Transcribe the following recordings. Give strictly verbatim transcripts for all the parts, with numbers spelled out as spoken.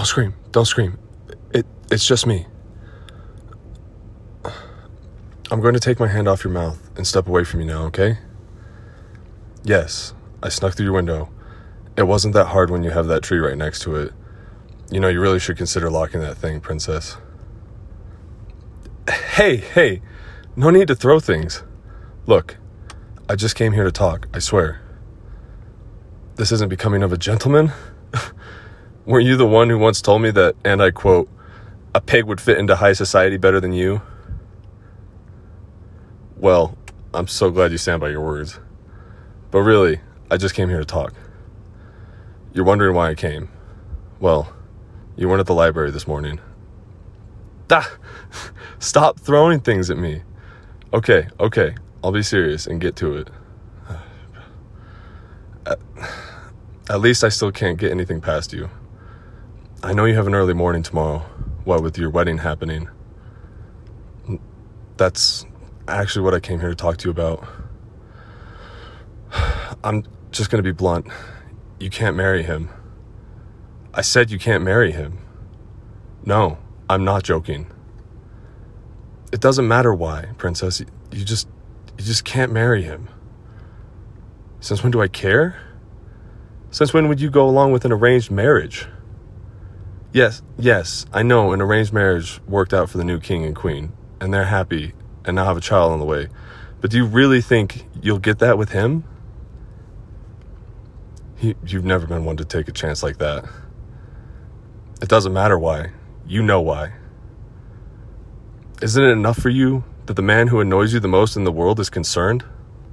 Don't scream. Don't scream. It, it's just me. I'm going to take my hand off your mouth and step away from you now, okay? Yes, I snuck through your window. It wasn't that hard when you have that tree right next to it. You know, you really should consider locking that thing, princess. Hey, hey, no need to throw things. Look, I just came here to talk, I swear. This isn't becoming of a gentleman? Weren't you the one who once told me that, and I quote, a pig would fit into high society better than you? Well, I'm so glad you stand by your words. But really, I just came here to talk. You're wondering why I came. Well, you weren't at the library this morning. Ah, stop throwing things at me. Okay, okay, I'll be serious and get to it. At, at least I still can't get anything past you. I know you have an early morning tomorrow, what with your wedding happening. That's actually what I came here to talk to you about. I'm just going to be blunt. You can't marry him. I said you can't marry him. No, I'm not joking. It doesn't matter why, princess. You just, you just can't marry him. Since when do I care? Since when would you go along with an arranged marriage? Yes, yes, I know an arranged marriage worked out for the new king and queen, and they're happy and now have a child on the way. But do you really think you'll get that with him? He, you've never been one to take a chance like that. It doesn't matter why. You know why. Isn't it enough for you that the man who annoys you the most in the world is concerned?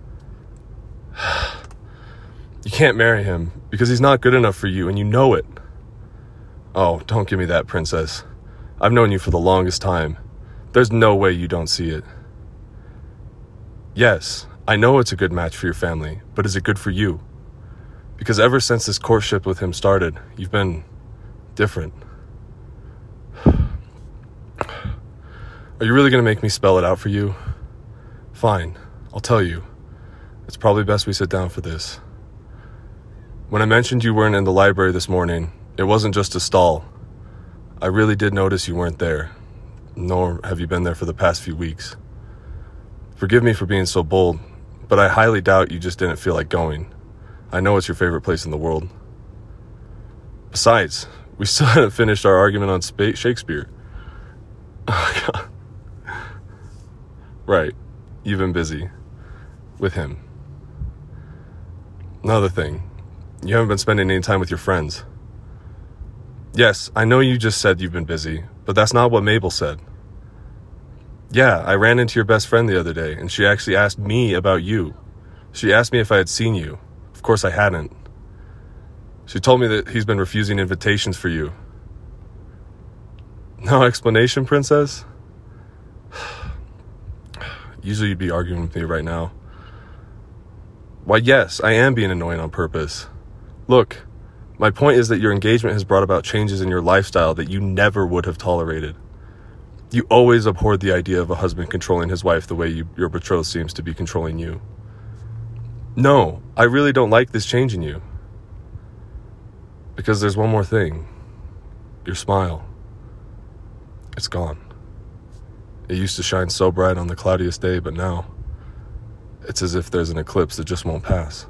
You can't marry him because he's not good enough for you, and you know it. Oh, don't give me that, princess. I've known you for the longest time. There's no way you don't see it. Yes, I know it's a good match for your family, but is it good for you? Because ever since this courtship with him started, you've been different. Are you really going to make me spell it out for you? Fine, I'll tell you. It's probably best we sit down for this. When I mentioned you weren't in the library this morning, it wasn't just a stall. I really did notice you weren't there, nor have you been there for the past few weeks. Forgive me for being so bold, but I highly doubt you just didn't feel like going. I know it's your favorite place in the world. Besides, we still hadn't finished our argument on Sp- Shakespeare. Oh, God. Right, you've been busy with him. Another thing, you haven't been spending any time with your friends. Yes, I know you just said you've been busy, but that's not what Mabel said. Yeah, I ran into your best friend the other day, and she actually asked me about you. She asked me if I had seen you. Of course I hadn't. She told me that he's been refusing invitations for you. No explanation, princess? Usually you'd be arguing with me right now. Why, yes, I am being annoying on purpose. Look, my point is that your engagement has brought about changes in your lifestyle that you never would have tolerated. You always abhorred the idea of a husband controlling his wife the way you, your betrothed seems to be controlling you. No, I really don't like this change in you. Because there's one more thing. Your smile. It's gone. It used to shine so bright on the cloudiest day, but now it's as if there's an eclipse that just won't pass.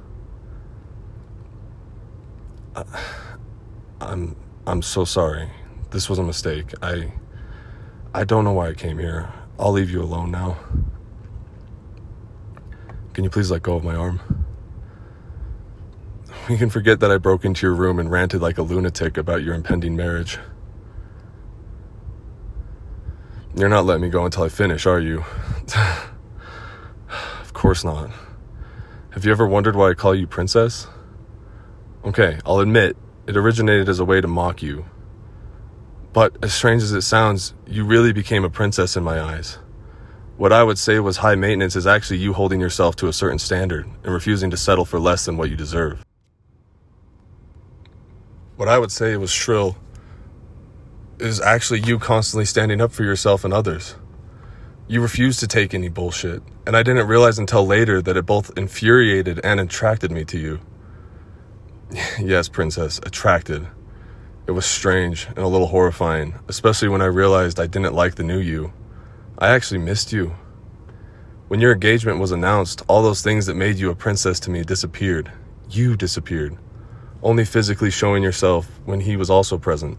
I, I'm I'm so sorry. This was a mistake. I I don't know why I came here. I'll leave you alone now. Can you please let go of my arm? We can forget that I broke into your room and ranted like a lunatic about your impending marriage. You're not letting me go until I finish, are you? Of course not. Have you ever wondered why I call you princess? Okay, I'll admit, it originated as a way to mock you. But as strange as it sounds, you really became a princess in my eyes. What I would say was high maintenance is actually you holding yourself to a certain standard and refusing to settle for less than what you deserve. What I would say was shrill is actually you constantly standing up for yourself and others. You refused to take any bullshit, and I didn't realize until later that it both infuriated and attracted me to you. Yes, princess, attracted. It It was strange and a little horrifying, especially when I realized I didn't like the new you. I actually missed you. When your engagement was announced, all those things that made you a princess to me disappeared. You disappeared, only physically showing yourself when he was also present.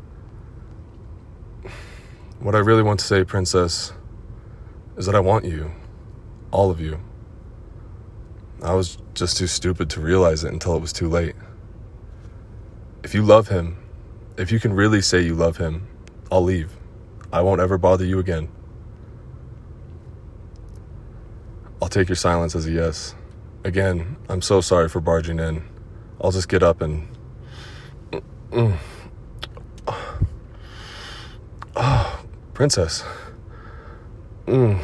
What I really want to say, princess, is that I want you. All of you. I was just too stupid to realize it until it was too late. If you love him, if you can really say you love him, I'll leave. I won't ever bother you again. I'll take your silence as a yes. Again, I'm so sorry for barging in. I'll just get up and... Mm. Oh, princess. Mm.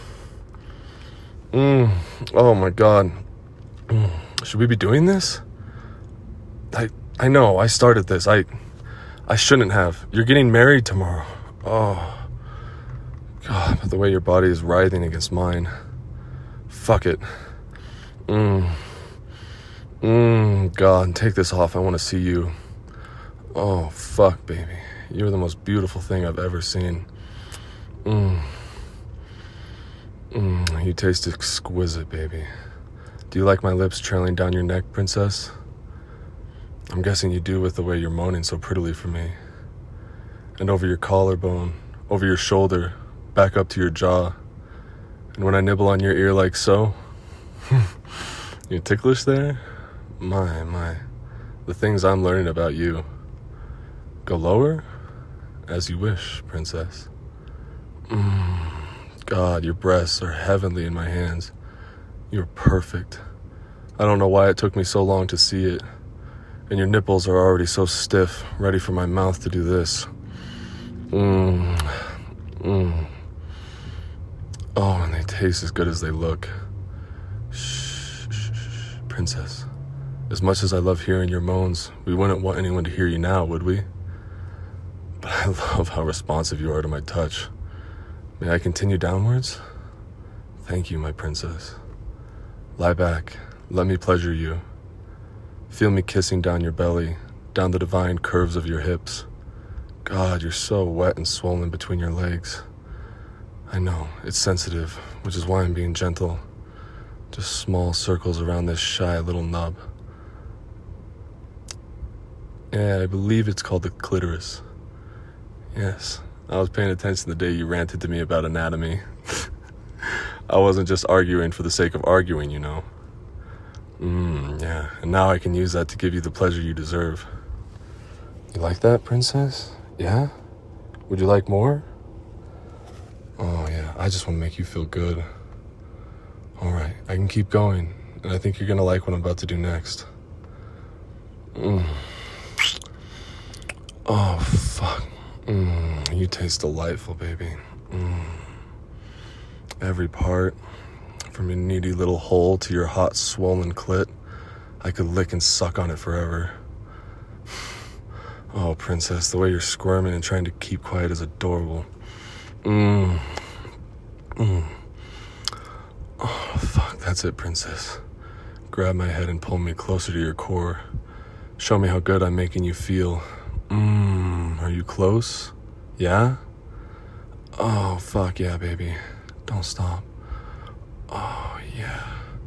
Mm. Oh my God. Mm. Should we be doing this? I I know, I started this. I I shouldn't have. You're getting married tomorrow. Oh. God, but the way your body is writhing against mine. Fuck it. Mmm. Mmm. God, take this off. I want to see you. Oh, fuck, baby. You're the most beautiful thing I've ever seen. Mmm. Mmm. You taste exquisite, baby. Do you like my lips trailing down your neck, princess? I'm guessing you do with the way you're moaning so prettily for me. And over your collarbone, over your shoulder, back up to your jaw. And when I nibble on your ear like so, you ticklish there? My, my, the things I'm learning about you. Go lower? As you wish, princess. Mm, God, your breasts are heavenly in my hands. You're perfect. I don't know why it took me so long to see it. And your nipples are already so stiff, ready for my mouth to do this. Mmm, mmm. Oh, and they taste as good as they look. Shh, shh, shh, princess. As much as I love hearing your moans, we wouldn't want anyone to hear you now, would we? But I love how responsive you are to my touch. May I continue downwards? Thank you, my princess. Lie back. Let me pleasure you. Feel me kissing down your belly, down the divine curves of your hips. God, you're so wet and swollen between your legs. I know, it's sensitive, which is why I'm being gentle. Just small circles around this shy little nub. Yeah, I believe it's called the clitoris. Yes, I was paying attention the day you ranted to me about anatomy. I wasn't just arguing for the sake of arguing, you know. Mmm, yeah, and now I can use that to give you the pleasure you deserve. You like that, princess? Yeah? Would you like more? Oh, yeah, I just want to make you feel good. All right, I can keep going, and I think you're going to like what I'm about to do next. Mm. Oh, fuck. Mm, you taste delightful, baby. Mm. Every part, from your needy little hole to your hot, swollen clit, I could lick and suck on it forever. Oh, princess, the way you're squirming and trying to keep quiet is adorable. Mmm. Mmm. Oh, fuck, that's it, princess. Grab my head and pull me closer to your core. Show me how good I'm making you feel. Mmm, are you close? Yeah? Oh, fuck yeah, baby. Don't stop. Oh, yeah.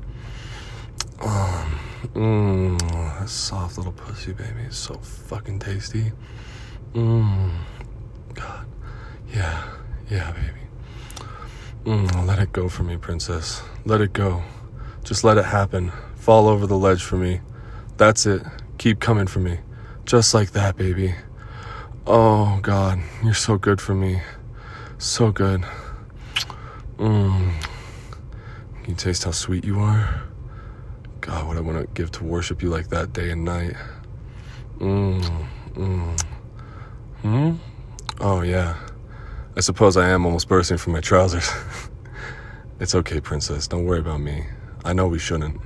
Um, mmm, that soft little pussy, baby. It's so fucking tasty. Mmm. God. Yeah. Yeah, baby. Mm, let it go for me, princess. Let it go. Just let it happen. Fall over the ledge for me. That's it. Keep coming for me. Just like that, baby. Oh, God. You're so good for me. So good. Mmm. Can you taste how sweet you are? God, what I want to give to worship you like that day and night. Mmm. Mmm. Hmm? Oh, yeah. I suppose I am almost bursting from my trousers. It's okay, princess. Don't worry about me. I know we shouldn't.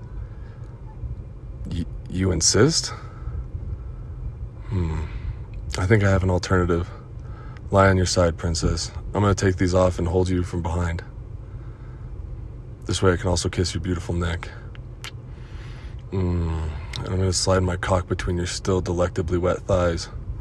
Y- you insist? Hmm. I think I have an alternative. Lie on your side, princess. I'm gonna take these off and hold you from behind. This way I can also kiss your beautiful neck. Mmm. And I'm gonna slide my cock between your still delectably wet thighs.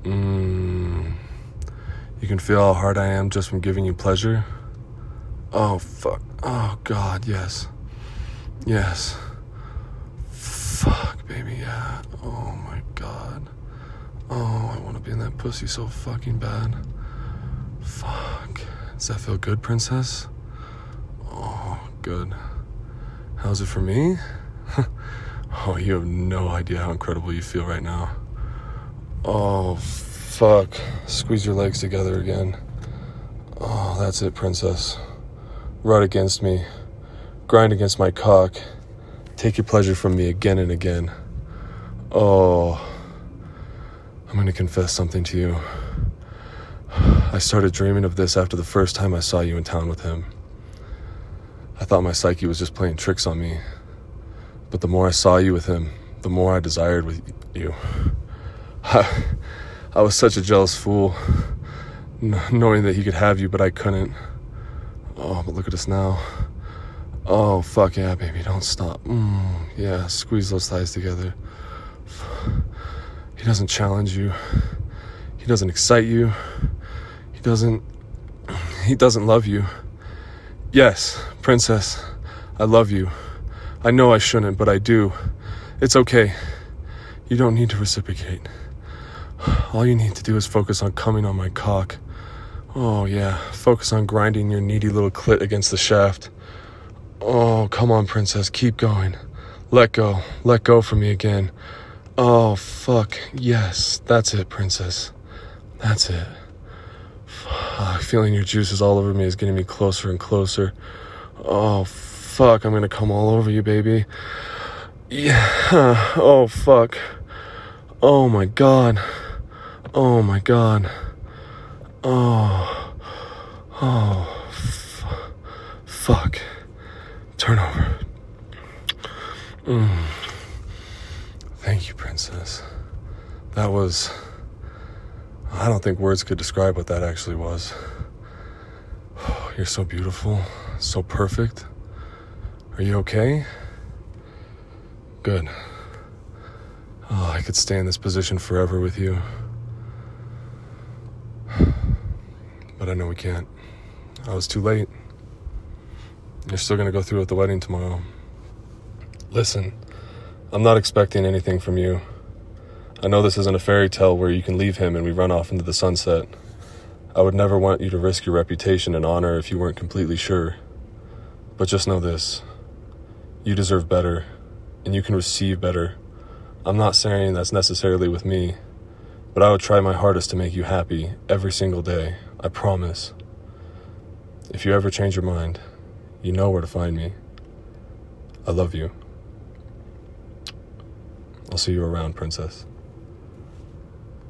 Mmm. You can feel how hard I am just from giving you pleasure? Oh, fuck. Oh, God, yes. Yes. Fuck, baby, yeah. Oh, my God. Oh, I want to be in that pussy so fucking bad. Fuck. Does that feel good, princess? Oh, good. How's it for me? Oh, you have no idea how incredible you feel right now. Oh, fuck. Squeeze your legs together again. Oh, that's it, princess. Rub against me. Grind against my cock. Take your pleasure from me again and again. Oh, I'm going to confess something to you. I started dreaming of this after the first time I saw you in town with him. I thought my psyche was just playing tricks on me. But the more I saw you with him, the more I desired with you. I, I was such a jealous fool, n- knowing that he could have you, but I couldn't. Oh, but look at us now. Oh, fuck yeah, baby, don't stop. Mm, yeah, squeeze those thighs together. He doesn't challenge you. He doesn't excite you. He doesn't... He doesn't love you. Yes, princess, I love you. I know I shouldn't, but I do. It's okay. You don't need to reciprocate. All you need to do is focus on coming on my cock. Oh, yeah. Focus on grinding your needy little clit against the shaft. Oh, come on, princess. Keep going. Let go. Let go from me again. Oh, fuck. Yes. That's it, princess. That's it. Uh, feeling your juices all over me is getting me closer and closer. Oh, fuck. I'm gonna come all over you, baby. Yeah. Oh, fuck. Oh, my God. Oh, my God. Oh. Oh. F- fuck. Turn over. Mm. Thank you, princess. That was... I don't think words could describe what that actually was. You're so beautiful, so perfect. Are you okay? Good. Oh, I could stay in this position forever with you. But I know we can't. I was too late. You're still gonna go through with the wedding tomorrow. Listen, I'm not expecting anything from you. I know this isn't a fairy tale where you can leave him and we run off into the sunset. I would never want you to risk your reputation and honor if you weren't completely sure. But just know this. You deserve better, and you can receive better. I'm not saying that's necessarily with me, but I would try my hardest to make you happy every single day. I promise. If you ever change your mind, you know where to find me. I love you. I'll see you around, princess.